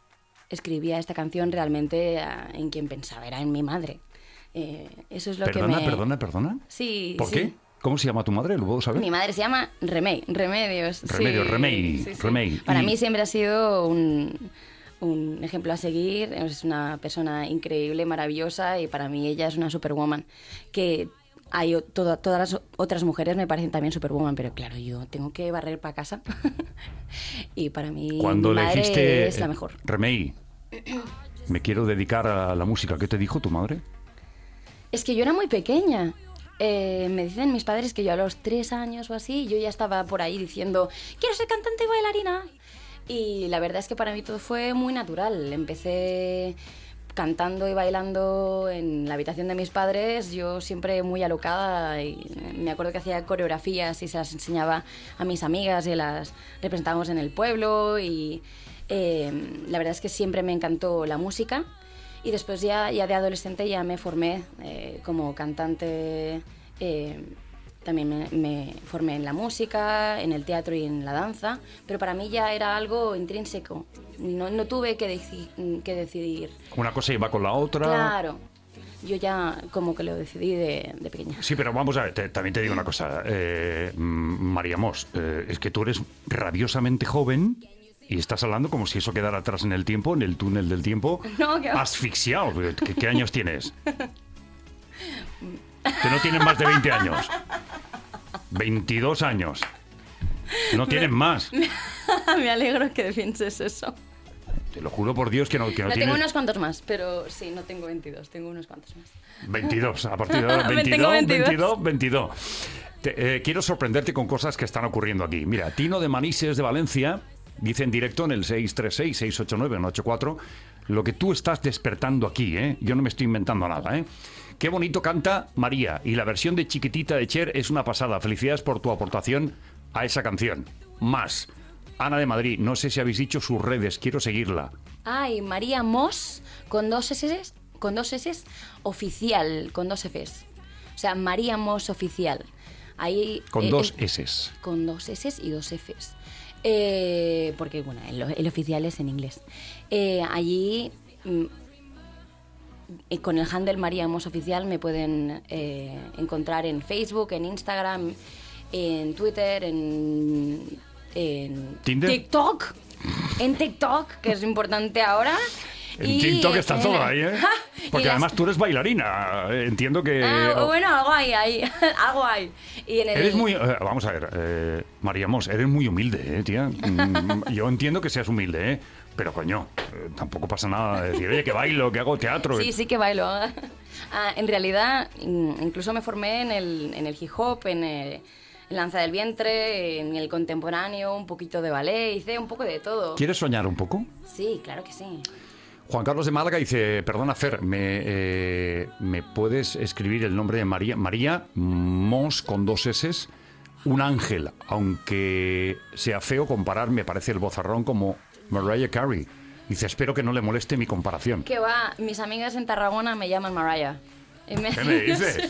escribía esta canción realmente uh, en quien pensaba, era en mi madre. Eh, eso es lo perdona, que me... Perdona, perdona, Sí, ¿Por sí. qué? ¿Cómo se llama tu madre? ¿Lo puedo saber? Mi madre se llama Remei, Remedios. Remedios, sí, Remei, sí, sí. Remei. Para Y- mí siempre ha sido un, un ejemplo a seguir. Es una persona increíble, maravillosa, y para mí ella es una superwoman. Que hay o- toda- todas las otras mujeres me parecen también superwoman, pero claro, yo tengo que barrer para casa. Y para mí Cuando mi le madre dijiste, es la eh, mejor. Remei, me quiero dedicar a la música, ¿qué te dijo tu madre? Es que yo era muy pequeña. Eh, me dicen mis padres que yo a los tres años o así, yo ya estaba por ahí diciendo, quiero ser cantante y bailarina. Y la verdad es que para mí todo fue muy natural. Empecé cantando y bailando en la habitación de mis padres, yo siempre muy alocada, y me acuerdo que hacía coreografías y se las enseñaba a mis amigas y las representábamos en el pueblo, y eh, la verdad es que siempre me encantó la música. Y después ya, ya de adolescente ya me formé eh, como cantante, eh, también me, me formé en la música, en el teatro y en la danza, pero para mí ya era algo intrínseco, no, no tuve que, deci- que decidir. Una cosa iba con la otra. Claro, yo ya como que lo decidí de, de pequeña. Sí, pero vamos a ver, te- también te digo una cosa, eh, mm, María Mos, eh, es que tú eres rabiosamente joven y estás hablando como si eso quedara atrás en el tiempo, en el túnel del tiempo, No, que va. asfixiado. ¿Qué, qué años tienes? Que no tienes más de veinte años. veintidós años. No tienes más. Me alegro que pienses eso. Te lo juro por Dios que no, que no No, tienes... tengo unos cuantos más, pero sí, no tengo veintidós, tengo unos cuantos más. veintidós, a partir de ahora, Tengo veintidós, veintidós. veintidós, veintidós. Te- eh, quiero sorprenderte con cosas que están ocurriendo aquí. Mira, Tino de Manises de Valencia dice en directo en el seis tres seis, seis ocho nueve, uno ocho cuatro lo que tú estás despertando aquí, ¿eh? Yo no me estoy inventando nada, ¿eh? Qué bonito canta María, y la versión de Chiquitita de Cher es una pasada. Felicidades por tu aportación a esa canción. Más. Ana de Madrid, no sé si habéis dicho sus redes, quiero seguirla. Ay, María Mos, con dos S, con dos S, oficial, con dos Fs. O sea, María Mos oficial. Ahí, Con eh, dos eh, S. Con dos S y dos Fs. Eh, porque, bueno, el, el oficial es en inglés. Eh, allí, mm, eh, con el handle María Mos oficial, me pueden eh, encontrar en Facebook, en Instagram, en Twitter, en, en ¿Tinder? TikTok. En TikTok, que es importante ahora. En Y, TikTok está eh, todo ahí, ¿eh? ja, y Porque las- además tú eres bailarina. eh, Entiendo que... Ah, oh, bueno, algo hay, ahí, algo hay. Y en el... Eres muy... eh, vamos a ver, eh, María Mos, eres muy humilde, ¿eh, tía? Mm, Yo entiendo que seas humilde, ¿eh? Pero, coño, eh, tampoco pasa nada de decir, oye, que bailo, que hago teatro. Sí, sí que bailo. Ah, en realidad, in- incluso me formé en el, en el hip hop, en el en lanza del vientre, en el contemporáneo, un poquito de ballet, hice un poco de todo. ¿Quieres soñar un poco? Sí, claro que sí. Juan Carlos de Málaga dice, perdona Fer, ¿me, eh, ¿me puedes escribir el nombre de María? María Mos con dos S, un ángel, aunque sea feo comparar, me parece el vozarrón como Mariah Carey. Dice, espero que no le moleste mi comparación. Que va, mis amigas en Tarragona me llaman Mariah. Y me- ¿Qué me dices?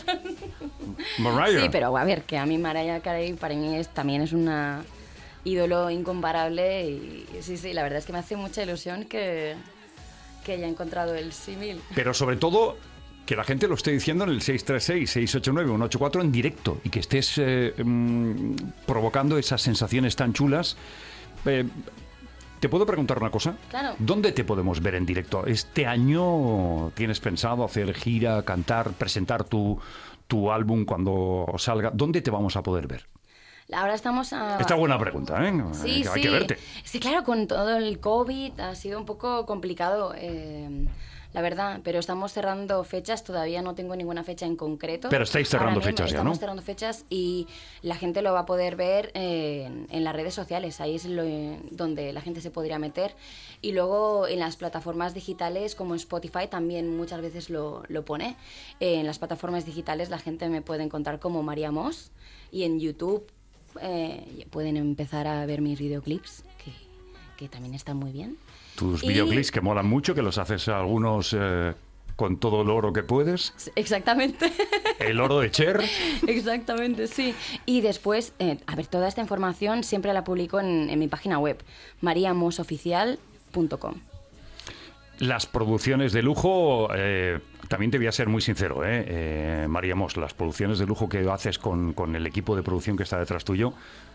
Mariah. Sí, pero a ver, que a mí Mariah Carey para mí es, también es una ídolo incomparable, y sí, sí, la verdad es que me hace mucha ilusión que, que haya encontrado el símil. Pero sobre todo, que la gente lo esté diciendo en el seis tres seis, seis ocho nueve, uno ocho cuatro en directo, y que estés eh, mm, provocando esas sensaciones tan chulas. Eh, ¿Te puedo preguntar una cosa? Claro. ¿Dónde te podemos ver en directo? ¿Este año tienes pensado hacer gira, cantar, presentar tu, tu álbum cuando salga? ¿Dónde te vamos a poder ver? Ahora estamos a... Esta buena pregunta, ¿eh? Sí, hay, sí. hay que verte. Sí, claro, con todo el COVID ha sido un poco complicado, eh, la verdad, pero estamos cerrando fechas, todavía no tengo ninguna fecha en concreto. Pero estáis cerrando Ahora mismo fechas ya, estamos ¿no? cerrando fechas, y la gente lo va a poder ver eh, en, en las redes sociales, ahí es lo, donde la gente se podría meter. Y luego en las plataformas digitales como Spotify también muchas veces lo, lo pone. Eh, en las plataformas digitales la gente me puede encontrar como María Mos, y en YouTube eh, pueden empezar a ver mis videoclips, que, que también están muy bien. Tus Y- videoclips que molan mucho, que los haces algunos eh, con todo el oro que puedes. Exactamente. El oro de Cher. Exactamente, sí. Y después, eh, a ver, toda esta información siempre la publico en, en mi página web, maria mos oficial punto com. Las producciones de lujo, eh, también te voy a ser muy sincero, ¿eh? Eh, María Mos, las producciones de lujo que haces con, con el equipo de producción que está detrás tuyo,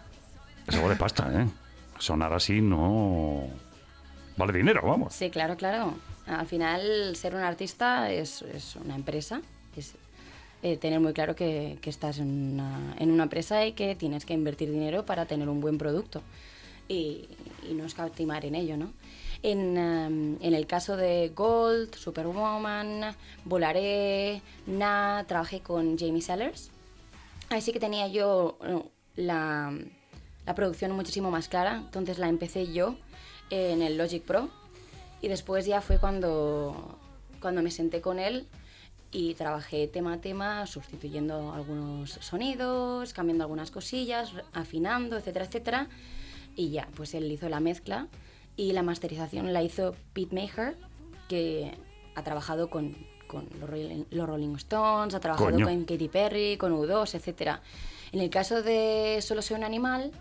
es algo de pasta, ¿eh? Sonar así no... vale dinero, vamos. Sí, claro, claro. Al final, ser un artista es, es una empresa. Es eh, tener muy claro que, que estás en una, en una empresa y que tienes que invertir dinero para tener un buen producto. Y, y no escatimar en ello, ¿no? En, um, en el caso de Gold, Superwoman, Volaré, Na, trabajé con Jamie Sellers. Ahí sí que tenía yo uh, la, la producción muchísimo más clara, entonces la empecé yo eh, en el Logic Pro y después ya fue cuando, cuando me senté con él y trabajé tema a tema, sustituyendo algunos sonidos, cambiando algunas cosillas, afinando, etcétera, etcétera. Y ya, pues él hizo la mezcla y la masterización la hizo Pete Maher, que ha trabajado con, con los, Rolling, los Rolling Stones, ha trabajado Coño. con Katy Perry, con U dos, etcétera. En el caso de Solo soy un animal,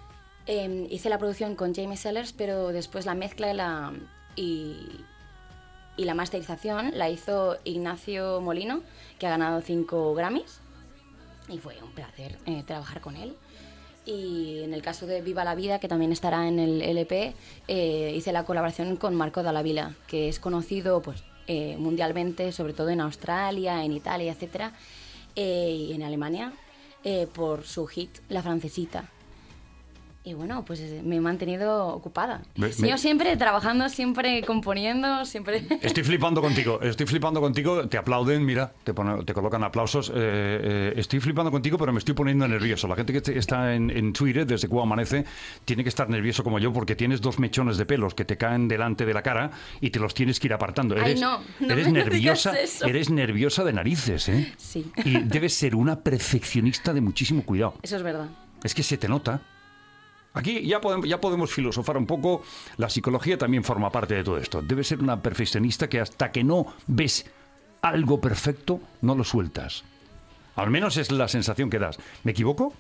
eh, hice la producción con Jamie Sellers, pero después la mezcla y la, y, y la masterización la hizo Ignacio Molino, que ha ganado cinco Grammys, y fue un placer eh, trabajar con él. Y en el caso de Viva la Vida, que también estará en el L P, eh, hice la colaboración con Marco Dallavila, que es conocido pues, eh, mundialmente, sobre todo en Australia, en Italia, etcétera, eh, y en Alemania, eh, por su hit La Francesita. Y bueno, pues me he mantenido ocupada. Me, Sí, me... Yo siempre trabajando, siempre componiendo, siempre... Estoy flipando contigo, estoy flipando contigo, te aplauden, mira, te, pone, te colocan aplausos. Eh, eh, estoy flipando contigo, pero me estoy poniendo nervioso. La gente que está en, en Twitter, desde Cuba Amanece, tiene que estar nervioso como yo, porque tienes dos mechones de pelos que te caen delante de la cara y te los tienes que ir apartando. Ay, Eres, no, no eres me nerviosa, digas eso. eres nerviosa de narices, ¿eh? Sí. Y debes ser una perfeccionista de muchísimo cuidado. Eso es verdad. Es que se te nota. Aquí ya podemos, ya podemos filosofar un poco. La psicología también forma parte de todo esto. Debes ser una perfeccionista que hasta que no ves algo perfecto, no lo sueltas. Al menos es la sensación que das. ¿Me equivoco?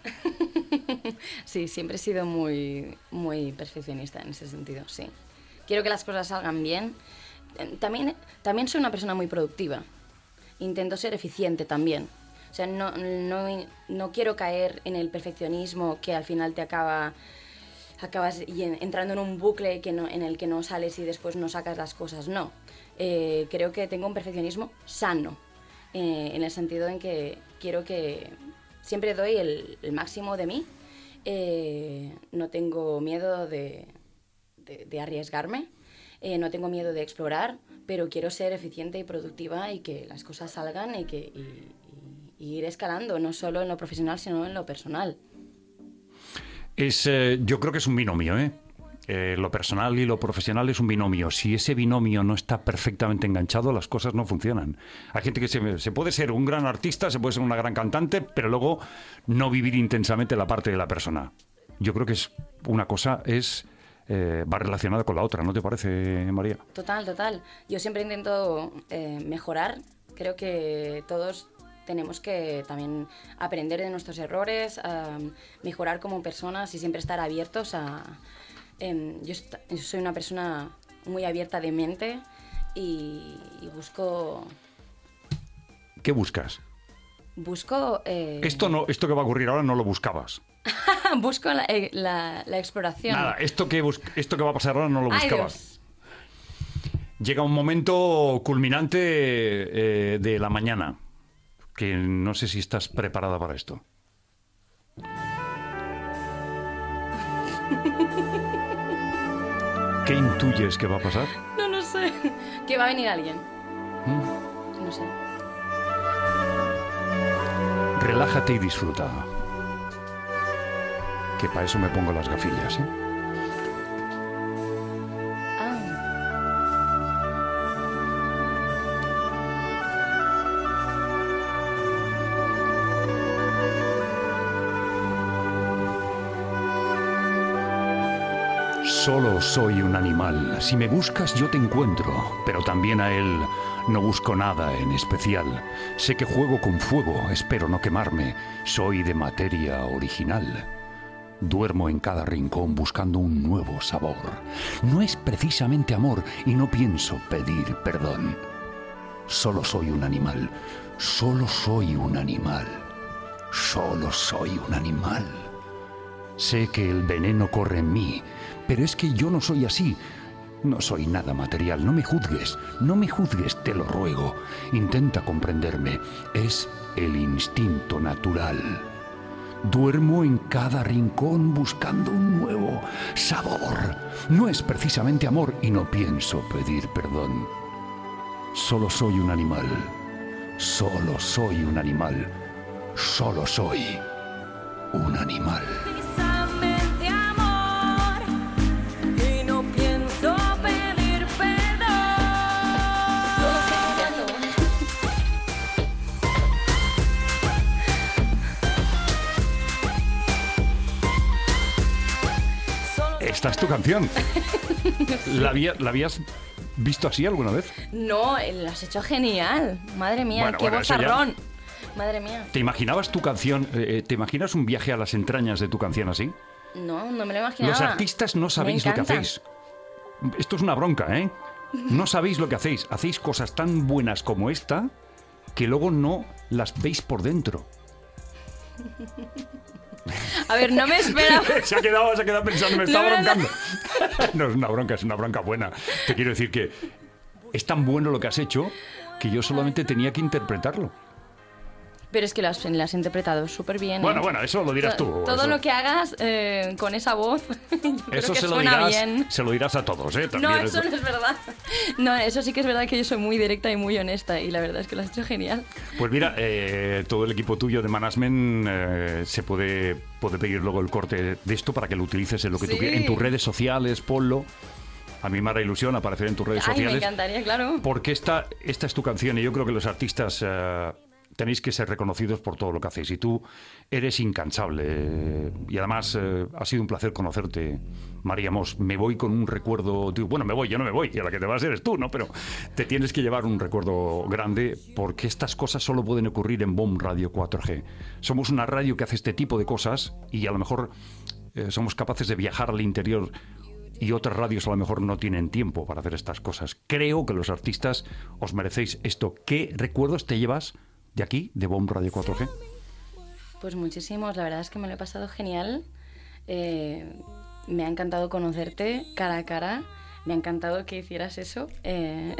Sí, siempre he sido muy, muy perfeccionista en ese sentido, sí. Quiero que las cosas salgan bien. También, también soy una persona muy productiva. Intento ser eficiente también. O sea, no, no, no quiero caer en el perfeccionismo que al final te acaba... acabas entrando en un bucle que no, en el que no sales y después no sacas las cosas. No, eh, creo que tengo un perfeccionismo sano, eh, en el sentido en que quiero que siempre doy el, el máximo de mí, eh, no tengo miedo de, de, de arriesgarme, eh, no tengo miedo de explorar, pero quiero ser eficiente y productiva y que las cosas salgan y, que, y, y, y ir escalando, no solo en lo profesional, sino en lo personal. Es, eh, yo creo que es un binomio, ¿eh? Eh, lo personal y lo profesional es un binomio. Si ese binomio no está perfectamente enganchado, las cosas no funcionan. Hay gente que se, se puede ser un gran artista, se puede ser una gran cantante, pero luego no vivir intensamente la parte de la persona. Yo creo que es una cosa es eh, va relacionada con la otra, ¿no te parece, María? Total, total. Yo siempre intento eh, mejorar. Creo que todos tenemos que también aprender de nuestros errores, um, mejorar como personas y siempre estar abiertos a... Um, yo, yo soy una persona muy abierta de mente y, y busco... ¿Qué buscas? Busco... Eh... Esto, no, esto que va a ocurrir ahora no lo buscabas. Busco la, eh, la, la exploración. Nada, esto que, bus- esto que va a pasar ahora no lo Ay, buscabas. Dios. Llega un momento culminante eh, de la mañana, que no sé si estás preparada para esto. ¿Qué intuyes que va a pasar? No, no sé. Que va a venir alguien. ¿Mm? No sé. Relájate y disfruta. Que para eso me pongo las gafillas, ¿eh? Ah. Solo soy un animal. Si me buscas yo te encuentro, pero también a él no busco nada en especial. Sé que juego con fuego, espero no quemarme. Soy de materia original. Duermo en cada rincón buscando un nuevo sabor. No es precisamente amor y no pienso pedir perdón. Solo soy un animal. Solo soy un animal. Solo soy un animal. Sé que el veneno corre en mí, pero es que yo no soy así. No soy nada material. No me juzgues. No me juzgues, te lo ruego. Intenta comprenderme. Es el instinto natural. Duermo en cada rincón buscando un nuevo sabor. No es precisamente amor y no pienso pedir perdón. Solo soy un animal. Solo soy un animal. Solo soy un animal. Esta es tu canción. ¿La, había, ¿La habías visto así alguna vez? No, lo has hecho genial. Madre mía, bueno, qué bueno, vozarrón. Madre mía. ¿Te imaginabas tu canción, eh, te imaginas un viaje a las entrañas de tu canción así? No, no me lo imaginaba. Los artistas no sabéis lo que hacéis. Esto es una bronca, ¿eh? No sabéis lo que hacéis. Hacéis cosas tan buenas como esta que luego no las veis por dentro. A ver, no me esperaba. se, ha quedado, se ha quedado pensando, me está No, no, broncando. No es una bronca, es una bronca buena. Te quiero decir que es tan bueno lo que has hecho que yo solamente tenía que interpretarlo. Pero es que lo has, lo has interpretado súper bien. Bueno, ¿eh? bueno, eso lo dirás tú. Todo eso. lo que hagas eh, con esa voz, yo creo Eso que se lo, suena dirás, bien. se lo dirás a todos, ¿eh? También No, es- eso no es verdad. No, eso sí que es verdad que yo soy muy directa y muy honesta y la verdad es que lo has hecho genial. Pues mira, eh, todo el equipo tuyo de management eh, se puede, puede pedir luego el corte de esto para que lo utilices en lo que tú Sí. quieras. En tus redes sociales, ponlo. A mí me hará ilusión aparecer en tus redes Ay, me sociales. encantaría, claro. Porque esta, esta es tu canción y yo creo que los artistas eh, tenéis que ser reconocidos por todo lo que hacéis. Y tú eres incansable. eh, y además eh, ha sido un placer conocerte, María Mos. Me voy con un recuerdo... digo, bueno, me voy, yo no me voy. Y a la que te vas eres tú, ¿no? Pero te tienes que llevar un recuerdo grande porque estas cosas solo pueden ocurrir en Bomb Radio cuatro G. Somos una radio que hace este tipo de cosas y a lo mejor eh, somos capaces de viajar al interior y otras radios a lo mejor no tienen tiempo para hacer estas cosas. Creo que los artistas os merecéis esto. ¿Qué recuerdos te llevas de aquí, de Bomb Radio cuatro G? Pues muchísimos, la verdad es que me lo he pasado genial. Eh, me ha encantado conocerte cara a cara. Me ha encantado que hicieras eso. eh,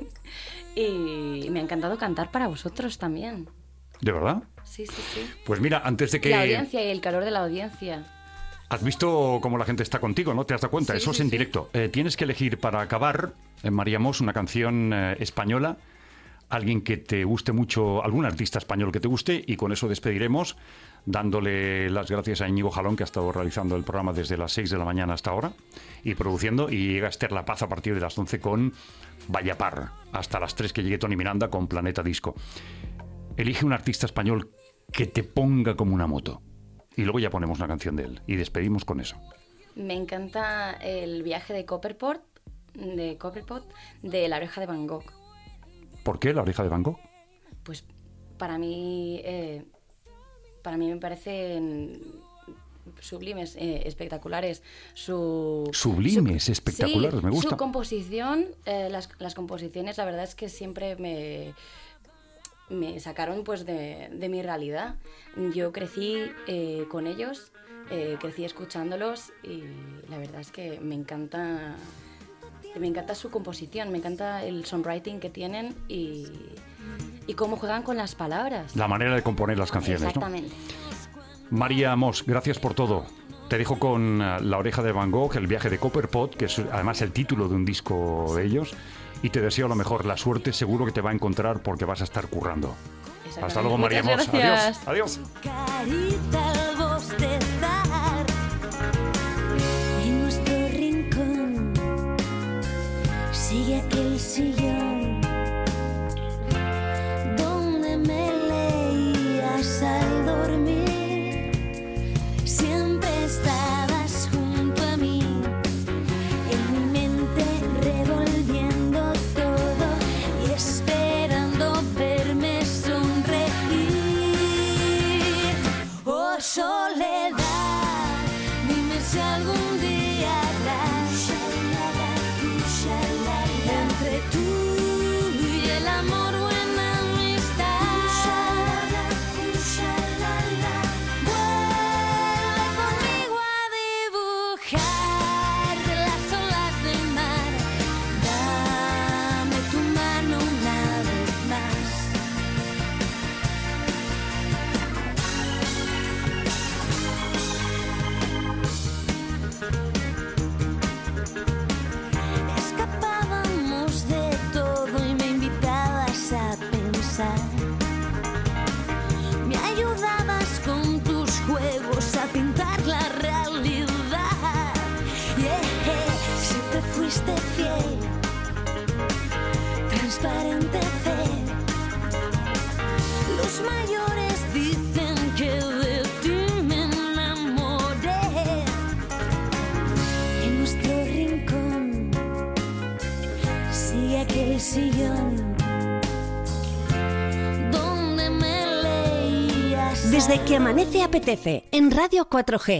y me ha encantado cantar para vosotros también. ¿De verdad? Sí, sí, sí. Pues mira, antes de Y la que... audiencia y el calor de la audiencia. Has visto cómo la gente está contigo, ¿no? ¿Te has dado cuenta? Sí, Eso es sí, en sí. directo. Eh, tienes que elegir para acabar, en María Mos, una canción eh, española, alguien que te guste mucho, algún artista español que te guste, y con eso despediremos, dándole las gracias a Íñigo Jalón, que ha estado realizando el programa desde las seis de la mañana hasta ahora, y produciendo, y llega Esther La Paz a partir de las once con Vallapar, hasta las tres que llegue Tony Miranda con Planeta Disco. Elige un artista español que te ponga como una moto. Y luego ya ponemos una canción de él. Y despedimos con eso. Me encanta el viaje de Copperpot, de Copperpot, de La Oreja de Van Gogh. ¿Por qué La Oreja de Van Gogh? Pues para mí, eh, para mí me parecen sublimes, eh, espectaculares. Su, Sublimes, su- espectaculares, sí, me gusta. Su composición, eh, las, las composiciones, la verdad es que siempre me... me sacaron pues de, de mi realidad. Yo crecí eh, con ellos, eh, crecí escuchándolos y la verdad es que me encanta, me encanta su composición, me encanta el songwriting que tienen y, y cómo juegan con las palabras. La manera de componer las canciones, ¿no? Exactamente. María Mos, gracias por todo. Te dejo con uh, La Oreja de Van Gogh, El viaje de Copperpot, que es además el título de un disco de ellos. Y te deseo lo mejor. La suerte seguro que te va a encontrar porque vas a estar currando. Hasta luego, María Mos. Muchas gracias. Adiós. Adiós. Carita al bostezar en nuestro rincón sigue aquel sillón donde me leías al dormir. Siempre estabas junto a mí, en mi mente revolviendo todo y esperando verme sonreír. Oh, soledad. Los mayores dicen que de ti me enamoré. En nuestro rincón sigue aquel sillón donde me leías. Desde que amanece apetece en Radio cuatro G.